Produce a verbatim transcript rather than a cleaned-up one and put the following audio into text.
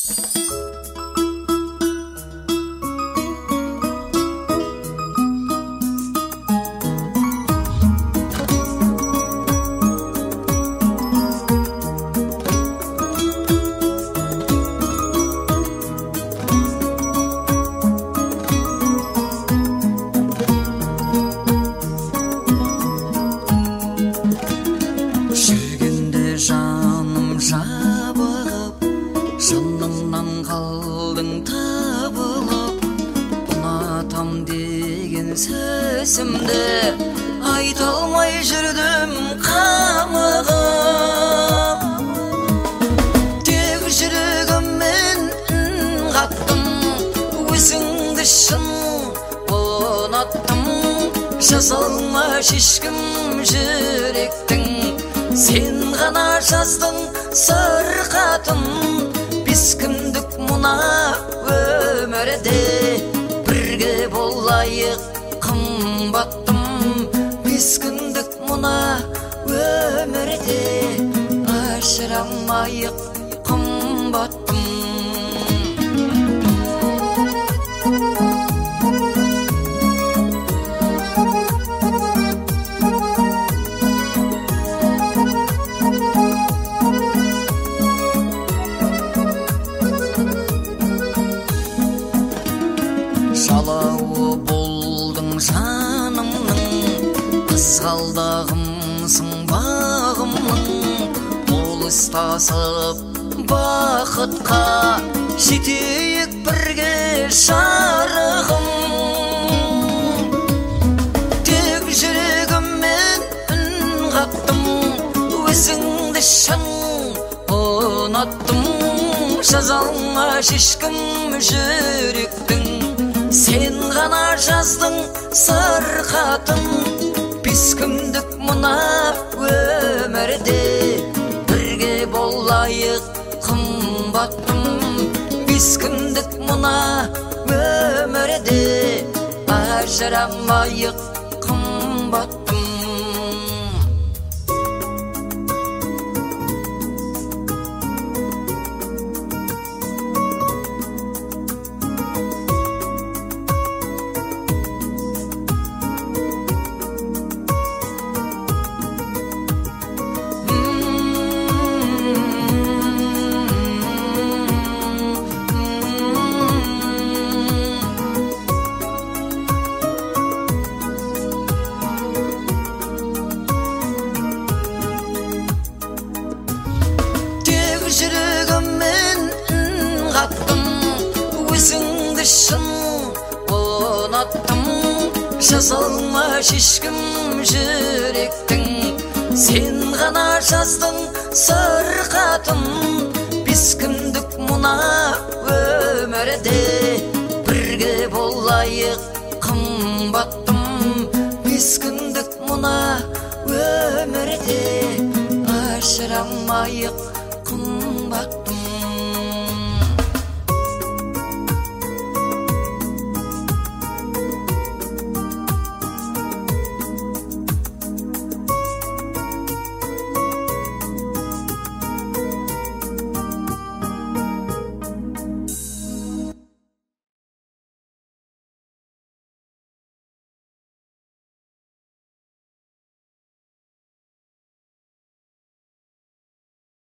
Сөзімді айта алмай жүрдім қамығып, тек жүрегіммен үн қаттым, өзіңді шын ұнаттым. Жаза алмаш ешкім жүректің, сен ғана жаздың сырқатын. Бес күндік мына өмірде бірге болайық қымбаттым. Бес күндік мына өмірде ажырамайық қымбаттым. Жалауы болдың жанымның, қызғалдағымсың бағымның. Қол ұстасып бақытқа жетейік бірге жарығым. Тек жүрегіммен үн қаттым, өзіңді шын ұнаттым. Жаза алмаш ешкім жүректің, сен ғана жаздың сырқатын. Бес күндік мына өмірде бірге болайық қымбаттым. Бес күндік мына өмірде ажырамайық қымбаттым. Жүрегіммен үн қаттым, өзіңді шын ұнаттым. Жаза алмаш ешкім жүректің, сен ғана жаздың сырқатын. Бес күндік мына өмірде бірге болайық қымбаттым. Бес күндік мына өмірде ажырамайық қымбаттым.